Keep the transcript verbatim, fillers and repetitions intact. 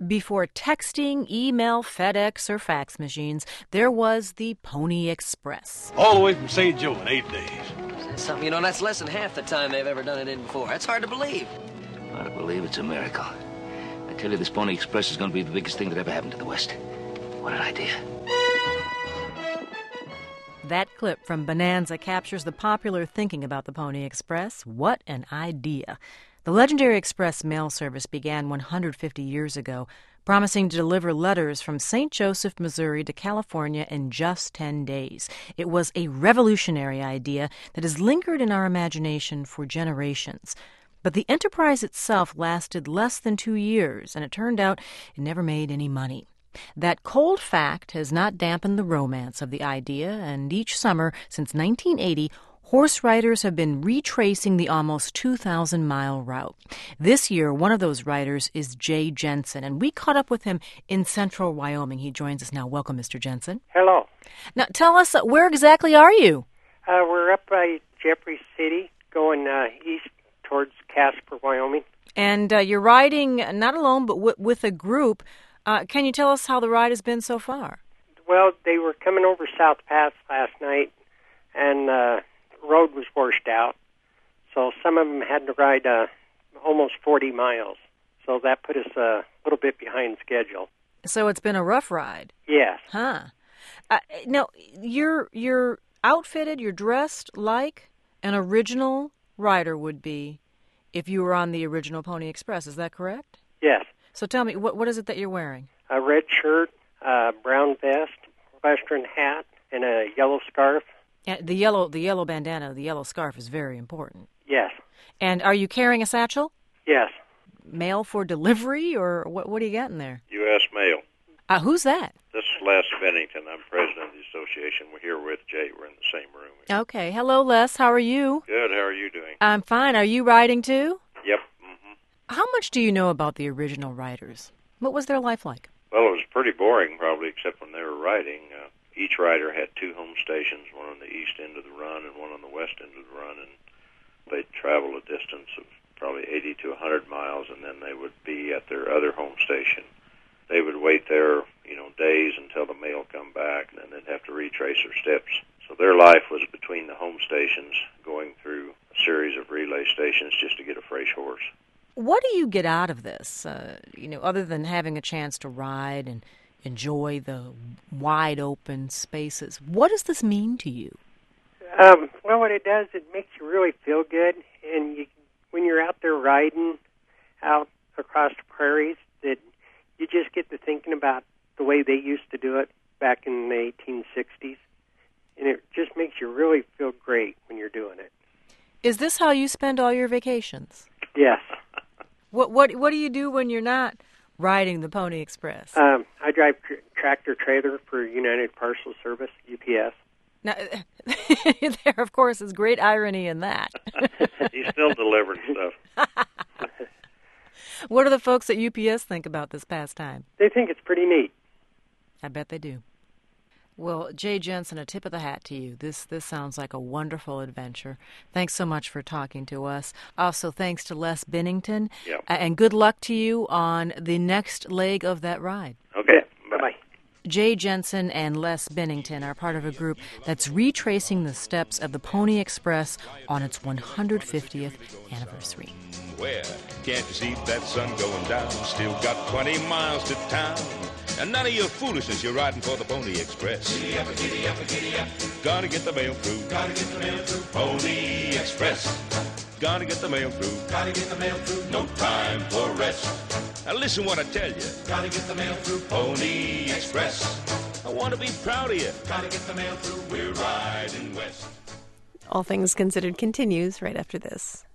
Before texting, email, FedEx, or fax machines, there was the Pony Express. All the way from Saint Joe in eight days. That's something, you know, that's less than half the time they've ever done it in before. That's hard to believe. Hard to believe it's a miracle. I tell you, this Pony Express is going to be the biggest thing that ever happened to the West. What an idea. That clip from Bonanza captures the popular thinking about the Pony Express. What an idea. The legendary express mail service began one hundred fifty years ago, promising to deliver letters from Saint Joseph, Missouri to California in just ten days. It was a revolutionary idea that has lingered in our imagination for generations. But the enterprise itself lasted less than two years, and it turned out it never made any money. That cold fact has not dampened the romance of the idea, and each summer since nineteen eighty, horse riders have been retracing the almost two thousand mile route. This year, one of those riders is Jay Jensen, and we caught up with him in central Wyoming. He joins us now. Welcome, Mister Jensen. Hello. Now, tell us, uh, where exactly are you? Uh, we're up by Jeffrey City, going uh, east towards Casper, Wyoming. And uh, you're riding not alone, but w- with a group. Uh, can you tell us how the ride has been so far? Well, they were coming over South Pass last night, and uh, the road was washed out. So some of them had to ride uh, almost forty miles. So that put us a little bit behind schedule. So it's been a rough ride. Yes. Huh. Uh, now, you're, you're outfitted, you're dressed like an original rider would be if you were on the original Pony Express. Is that correct? Yes. So tell me, what what is it that you're wearing? A red shirt, a brown vest, western hat, and a yellow scarf. Uh, the yellow the yellow bandana, the yellow scarf is very important. Yes. And are you carrying a satchel? Yes. Mail for delivery, or what What are you getting there? U S Mail. Uh, who's that? This is Les Bennington. I'm president of the association. We're here with Jay. We're in the same room. Okay. Hello, Les. How are you? Good. How are you doing? I'm fine. Are you riding too? Yep. How much do you know about the original riders? What was their life like? Well, it was pretty boring, probably, except when they were riding. Uh, each rider had two home stations, one on the east end of the run and one on the west end of the run, and they'd travel a distance of probably eighty to one hundred miles, and then they would be at their other home station. They would wait there, you know, days until the mail come back, and then they'd have to retrace their steps. So their life was between the home stations, going through a series of relay stations just to get a fresh horse. What do you get out of this, uh, you know, other than having a chance to ride and enjoy the wide open spaces? What does this mean to you? Um, well, what it does, it makes you really feel good. And you, when you're out there riding out across the prairies, that you just get to thinking about the way they used to do it back in the eighteen sixties. And it just makes you really feel great when you're doing it. Is this how you spend all your vacations? Yes. What what what do you do when you're not riding the Pony Express? Um, I drive tr- tractor trailer for United Parcel Service, U P S. Now, there, of course, is great irony in that. He's still delivering stuff. What do the folks at U P S think about this pastime? They think it's pretty neat. I bet they do. Well, Jay Jensen, a tip of the hat to you. This this sounds like a wonderful adventure. Thanks so much for talking to us. Also, thanks to Les Bennington. Yep. And good luck to you on the next leg of that ride. Okay. Bye-bye. Jay Jensen and Les Bennington are part of a group that's retracing the steps of the Pony Express on its one hundred fiftieth anniversary. Where can't you see that sun going down? Still got twenty miles to town. And none of your foolishness, you're riding for the Pony Express. Giddy up, giddy up, giddy up. Gotta get the mail through. Gotta get the mail through. Pony Express. Gotta get the mail through. Gotta get the mail through. No time for rest. Now listen what I tell you. Gotta get the mail through. Pony Express. I want to be proud of you. Gotta get the mail through. We're riding west. All Things Considered continues right after this.